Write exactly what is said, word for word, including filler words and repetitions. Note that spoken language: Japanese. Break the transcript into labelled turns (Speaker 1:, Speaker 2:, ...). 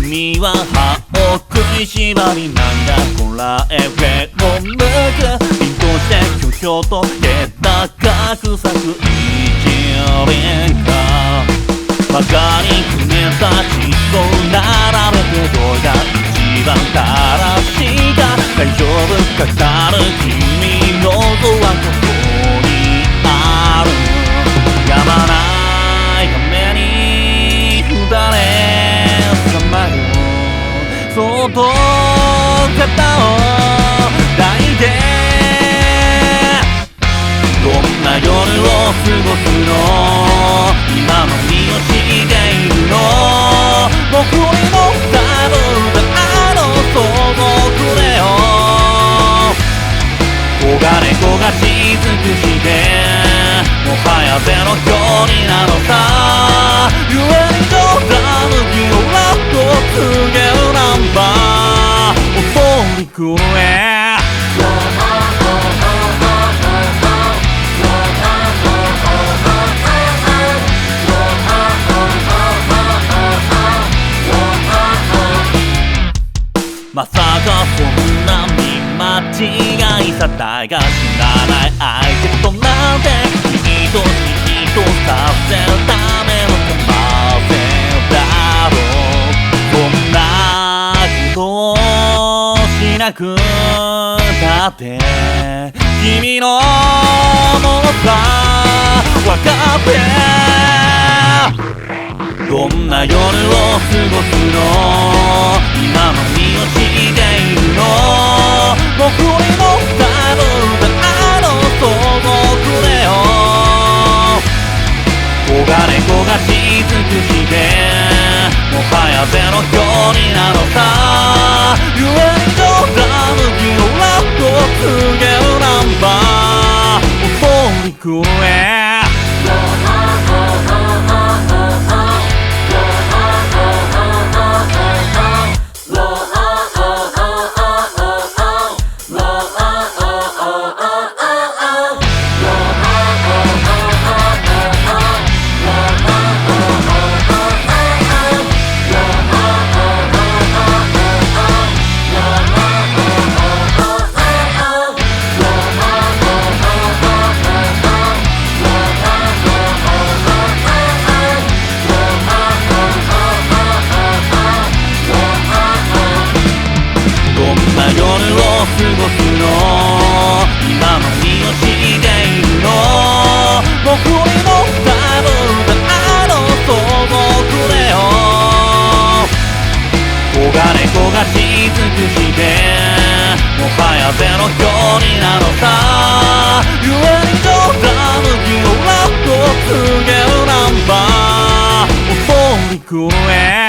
Speaker 1: 君は歯を食いしばり涙こらえ上を向く凛として巨々と気高く咲く一輪か曲がりくねった地層並べてどれが一番正しいか大丈夫かかる君の像はここにあるやまないために二人さまよそっと肩を抱いてどんな夜を過ごすの今の身をしているの僕にも多分あの想像くれよ黄金子がし尽くしてもはやゼロ距離なのさ故に冗談抜きをラッと告げるナンバー襲いくれまさかそんな見間違いさだが知らない相手となんて君と君とさせるための手ませだろうこんなことをしなくたって君のものさ分かってどんな夜を過ごすの今の身をしているの僕にも多分あの想像くれよ黄金子がし尽くしてもはやゼロ距離なのさ故に冗談抜きをラッと告げるナンバー襲いくれ夜を過ごすの今の身をしているの僕にも多分あの想像くれよ黄金子がし尽くしてもはやゼロ距離なのさ故に冗談抜きをラッと告げるナンバー襲いくれ